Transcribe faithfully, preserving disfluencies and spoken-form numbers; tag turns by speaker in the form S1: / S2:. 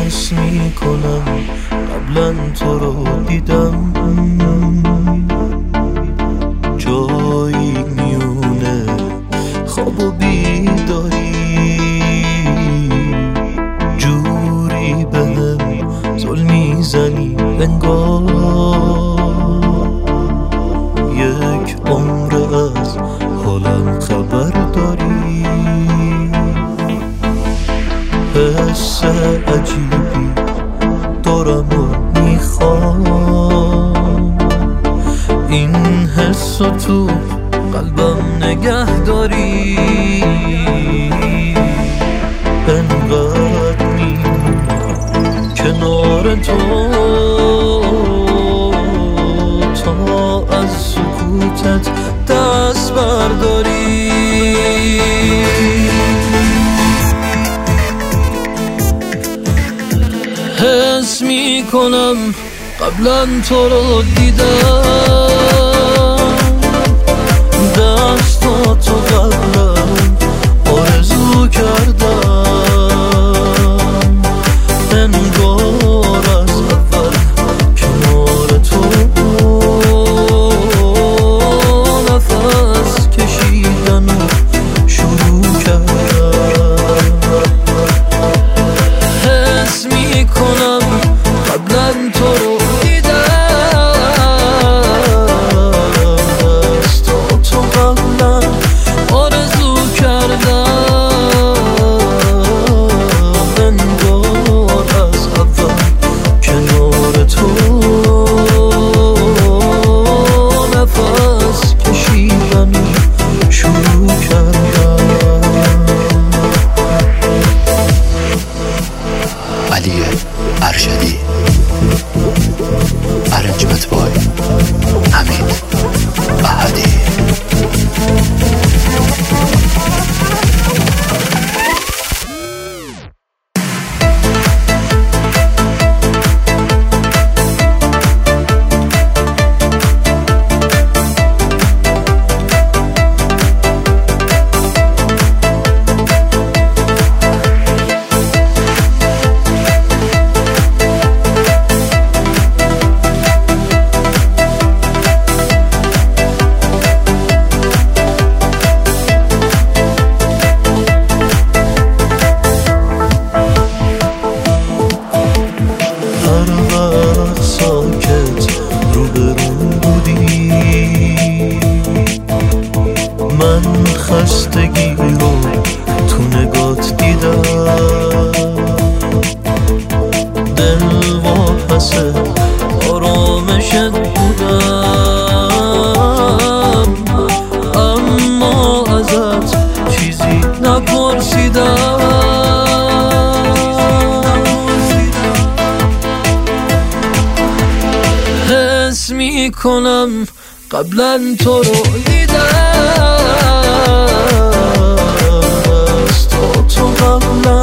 S1: حس میکنم قبلا تو رو دیدم، جایی میونه خواب و بیداری، جوری بهم ظلم میزنی انگار یک عمر از حالم خبر داری. حس عجیبی دارم و میخوام، این حس رو تو قلبم نگه داری. انقدر میمونم کنار تو تا از سکوتت دست برداری. حس میکنم قبلا تو رو دیدم، دستاتو قبلا آرزو کردم، انگار از اول کنار تو نفس کشیدن و شروع کردم. حس میکنم قبلا تو رو
S2: ارشدی ارنجمنت بای حمید احدی.
S1: من خستگی رو تو نگات دیدم، دل واپس آرامشت بودم، اما ازت چیزی نپرسیدم. حس میکنم قبلا تو رو دیدم، دستاتو قبلا